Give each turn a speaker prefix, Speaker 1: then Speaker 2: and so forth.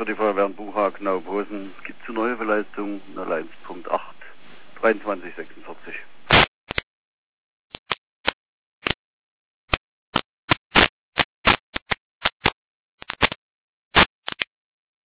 Speaker 1: für die Feuerwehren Buchach, Naubosen. Es gibt zur Neuhilfeleistung 01.8 2346.